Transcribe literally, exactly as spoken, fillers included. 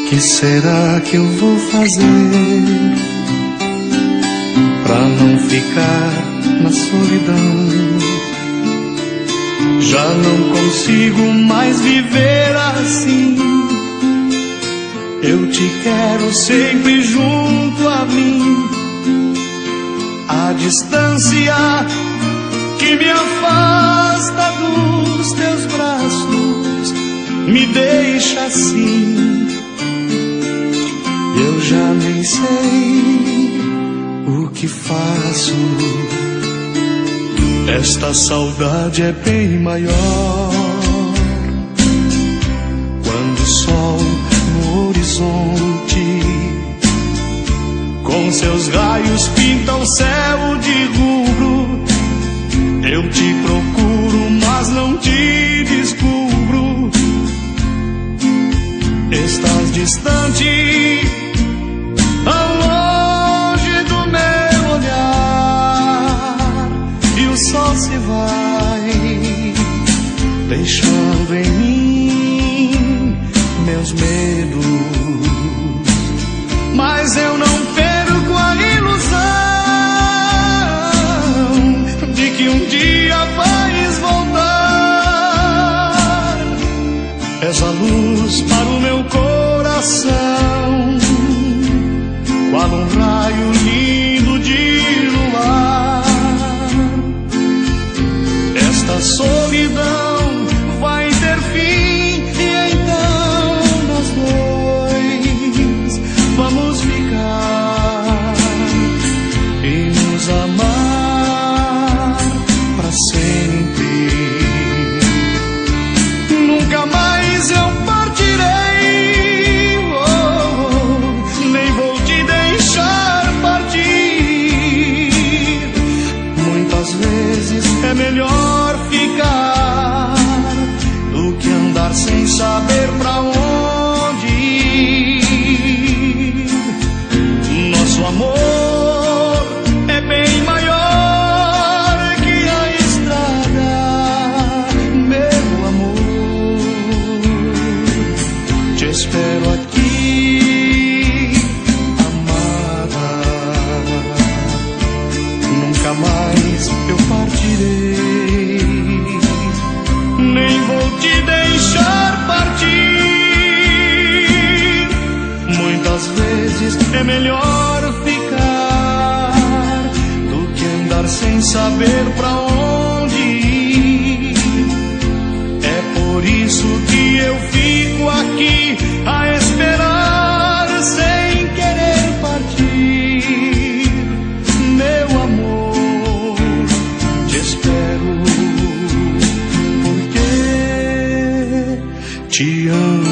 que será que eu vou fazer pra não ficar na solidão? Já não consigo mais viver assim. Eu te quero sempre junto a mim. A distância que me afasta dos teus braços me deixa assim. Eu já nem sei o que faço. Esta saudade é bem maior quando o sol no horizonte com seus raios pinta o céu de rubro. Eu te procuro, mas não te descubro. Estás distante, tão longe do meu olhar, e o sol se vai, deixando em mim meus medos. Mas eu não perco a ilusão de que um dia vais voltar. És a luz para o meu coração, qual um raio lindo de luar. Esta solidão vai ter fim, e então nós dois vamos ficar e nos amar pra sempre. Nunca mais eu partirei, oh, nem vou te deixar partir. Muitas vezes é melhor ficar do que andar sem saber pra onde ir. Nosso amor é bem maior que a estrada, meu amor. Te espero aqui, amada. Nunca mais eu partirei, nem vou te deixar partir. Muitas vezes é melhor ficar do que andar sem saber pra onde ir. É por isso que eu fico aqui a esperar sem querer partir. Meu amor, te espero porque te amo.